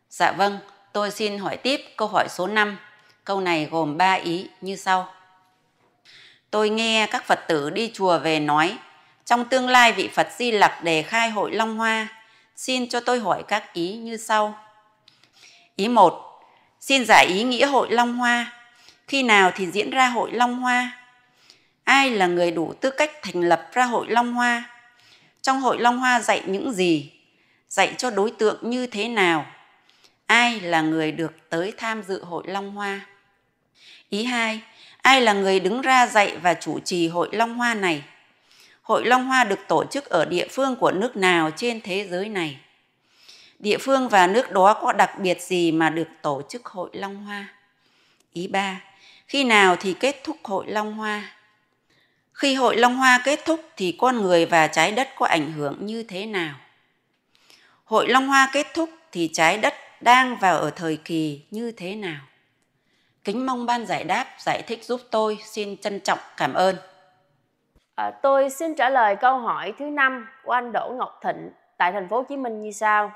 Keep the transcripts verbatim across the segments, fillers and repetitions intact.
Dạ vâng, tôi xin hỏi tiếp câu hỏi số năm. Câu này gồm ba ý như sau. Tôi nghe các Phật tử đi chùa về nói, trong tương lai vị Phật Di Lặc đề khai hội Long Hoa. Xin cho tôi hỏi các ý như sau. Ý một, xin giải ý nghĩa hội Long Hoa. Khi nào thì diễn ra hội Long Hoa? Ai là người đủ tư cách thành lập ra hội Long Hoa? Trong hội Long Hoa dạy những gì? Dạy cho đối tượng như thế nào? Ai là người được tới tham dự hội Long Hoa? Ý hai, ai là người đứng ra dạy và chủ trì hội Long Hoa này? Hội Long Hoa được tổ chức ở địa phương của nước nào trên thế giới này? Địa phương và nước đó có đặc biệt gì mà được tổ chức hội Long Hoa? Ý ba, khi nào thì kết thúc hội Long Hoa? Khi hội Long Hoa kết thúc thì con người và trái đất có ảnh hưởng như thế nào? Hội Long Hoa kết thúc thì trái đất đang vào ở thời kỳ như thế nào? Kính mong ban giải đáp giải thích giúp tôi, xin trân trọng cảm ơn. À, tôi xin trả lời câu hỏi thứ năm của anh Đỗ Ngọc Thịnh tại thành phố Hồ Chí Minh như sau.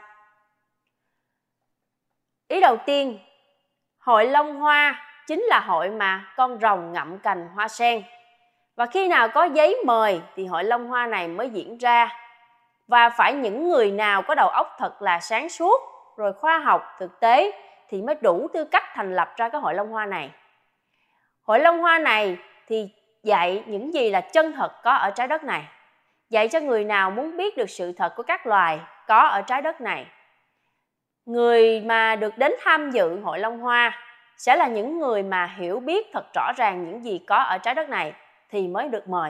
Ý đầu tiên, hội Long Hoa chính là hội mà con rồng ngậm cành hoa sen. Và khi nào có giấy mời thì hội Long Hoa này mới diễn ra. Và phải những người nào có đầu óc thật là sáng suốt, rồi khoa học, thực tế thì mới đủ tư cách thành lập ra cái hội Long Hoa này. Hội Long Hoa này thì dạy những gì là chân thật có ở trái đất này. Dạy cho người nào muốn biết được sự thật của các loài có ở trái đất này. Người mà được đến tham dự hội Long Hoa sẽ là những người mà hiểu biết thật rõ ràng những gì có ở trái đất này thì mới được mời.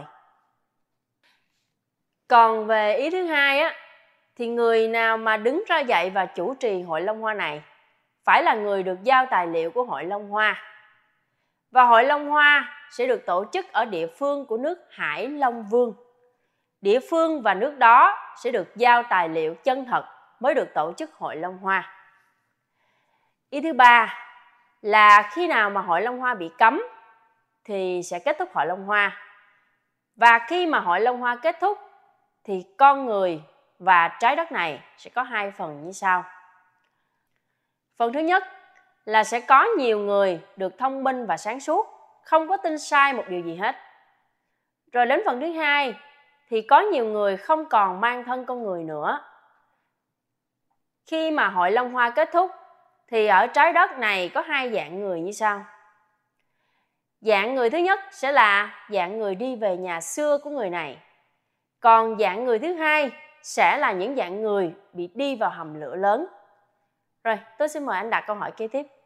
Còn về ý thứ hai á, thì người nào mà đứng ra dạy và chủ trì hội Long Hoa này phải là người được giao tài liệu của hội Long Hoa. Và hội Long Hoa sẽ được tổ chức ở địa phương của nước Hải Long Vương. Địa phương và nước đó sẽ được giao tài liệu chân thật mới được tổ chức hội Long Hoa. Ý thứ ba là khi nào mà hội Long Hoa bị cấm thì sẽ kết thúc hội Long Hoa. Và khi mà hội Long Hoa kết thúc thì con người và trái đất này sẽ có hai phần như sau. Phần thứ nhất là sẽ có nhiều người được thông minh và sáng suốt, không có tin sai một điều gì hết. Rồi đến phần thứ hai thì có nhiều người không còn mang thân con người nữa. Khi mà hội Long Hoa kết thúc thì ở trái đất này có hai dạng người như sau. Dạng người thứ nhất sẽ là dạng người đi về nhà xưa của người này. Còn dạng người thứ hai sẽ là những dạng người bị đi vào hầm lửa lớn. Rồi, tôi xin mời anh đặt câu hỏi kế tiếp.